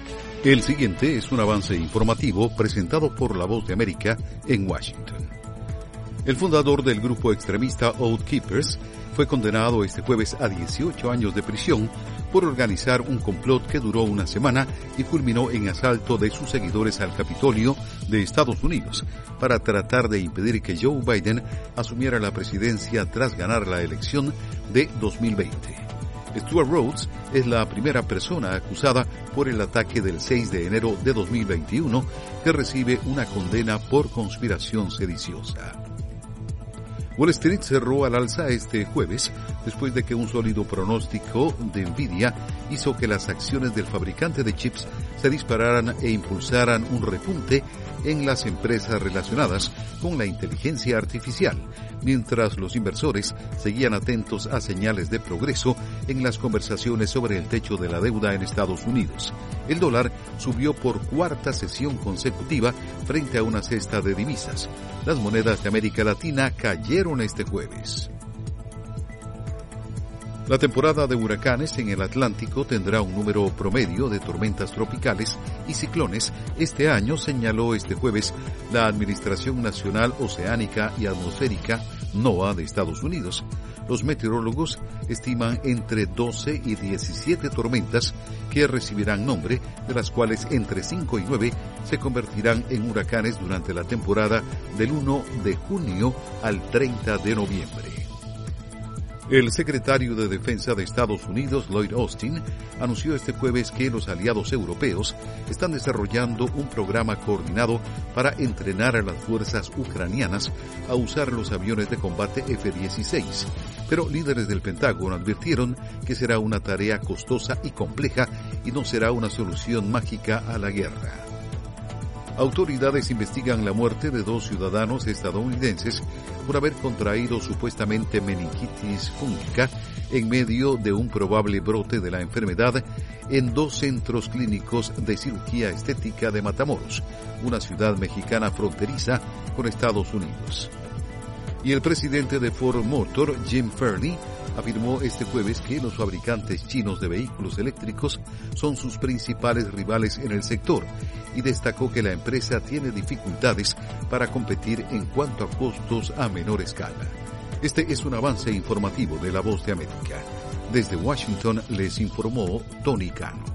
El siguiente es un avance informativo presentado por La Voz de América en Washington. El fundador del grupo extremista Oath Keepers fue condenado este jueves a 18 años de prisión por organizar un complot que duró una semana y culminó en asalto de sus seguidores al Capitolio de Estados Unidos para tratar de impedir que Joe Biden asumiera la presidencia tras ganar la elección de 2020. Stewart Rhodes es la primera persona acusada por el ataque del 6 de enero de 2021 que recibe una condena por conspiración sediciosa. Wall Street cerró al alza este jueves después de que un sólido pronóstico de Nvidia hizo que las acciones del fabricante de chips se dispararan e impulsaran un repunte en las empresas relacionadas con la inteligencia artificial, mientras los inversores seguían atentos a señales de progreso en las conversaciones sobre el techo de la deuda en Estados Unidos. El dólar subió por cuarta sesión consecutiva frente a una cesta de divisas. Las monedas de América Latina cayeron este jueves. La temporada de huracanes en el Atlántico tendrá un número promedio de tormentas tropicales y ciclones este año, señaló este jueves la Administración Nacional Oceánica y Atmosférica, NOAA, de Estados Unidos. Los meteorólogos estiman entre 12 y 17 tormentas que recibirán nombre, de las cuales entre 5 y 9 se convertirán en huracanes durante la temporada del 1 de junio al 30 de noviembre. El secretario de Defensa de Estados Unidos, Lloyd Austin, anunció este jueves que los aliados europeos están desarrollando un programa coordinado para entrenar a las fuerzas ucranianas a usar los aviones de combate F-16, pero líderes del Pentágono advirtieron que será una tarea costosa y compleja y no será una solución mágica a la guerra. Autoridades investigan la muerte de 2 ciudadanos estadounidenses por haber contraído supuestamente meningitis fúngica en medio de un probable brote de la enfermedad en 2 centros clínicos de cirugía estética de Matamoros, una ciudad mexicana fronteriza con Estados Unidos. Y el presidente de Ford Motor, Jim Farley, afirmó este jueves que los fabricantes chinos de vehículos eléctricos son sus principales rivales en el sector y destacó que la empresa tiene dificultades para competir en cuanto a costos a menor escala. Este es un avance informativo de La Voz de América. Desde Washington les informó Tony Cano.